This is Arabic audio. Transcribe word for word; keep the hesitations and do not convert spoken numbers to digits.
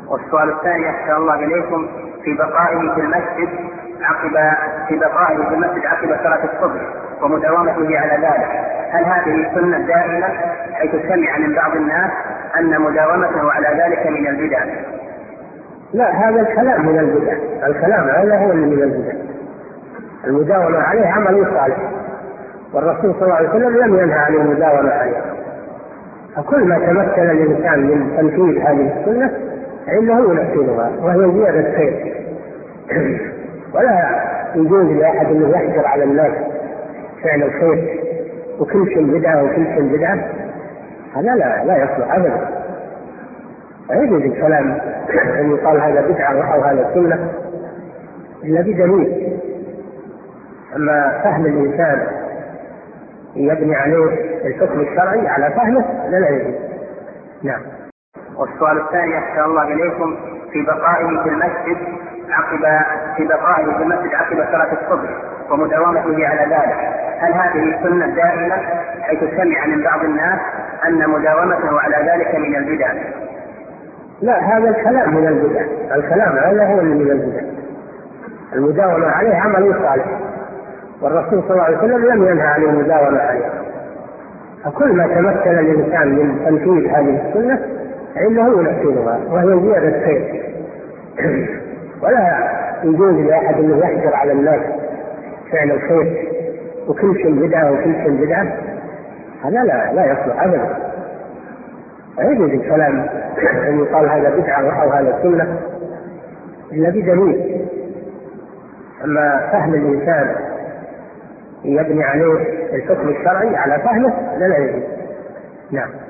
والسؤال الثاني أحسن الله إليكم في بقائه في المسجد عقب في بقائه في المسجد عقب صلاة الصبح ومداومته على ذلك، هل هذه سنة دائمة حيث سمع من بعض الناس أن مداومته على ذلك من البدع؟ لا، هذا الكلام من البدع، الكلام هذا هو اللي من البدع. المداومة عليه عمل صالح، والرسول صلى الله عليه وسلم لم ينهى عن المداومة عليه. فكل ما تمكن الإنسان من تنفيذ هذه السنة فإنه ينفذها، وهي زيادة خير. ولا يجوز لأحد أن يحجر على الناس فعل الخير وكل شيء بدعة وكل شيء بدعة، هذا لا لا يصلح أبدا. لا يجوز الكلام أن يقال هذا بدعة أو هذا سنة إلا بدليل. أما فهم الإنسان يبني عليه الحكم الشرعي على فهمه لا لا يجوز. نعم. والسؤال الثاني أحسن الله إليكم في بقائه في المسجد عقب في بقائه في المسجد عقب صلاة الصبح ومداومته على ذلك، هل هذه سنة دائمة حيث سمع من بعض الناس أن مداومته على ذلك من البدع؟ لا، هذا الكلام من البدع، الكلام هذا هو اللي من البدع. المداومة عليه عمل صالح، والرسول صلى الله عليه وسلم لم ينهى عن المداومة عليه. فكل ما تمكن الإنسان من تنفيذ هذه السنة فإنه ينفذها، وهي زيادة خير. ولا يجوز لأحد أن يحجر على الناس فعل الخير وكل شيء بدعة وكل شيء بدعة، هذا لا لا يصلح أبدا. لا يجوز الكلام أن يقال هذا بدعة أو هذا سنة إلا بدليل. أما فهم الإنسان يبني عليه الحكم الشرعي على فهمه لا لا يجوز. نعم.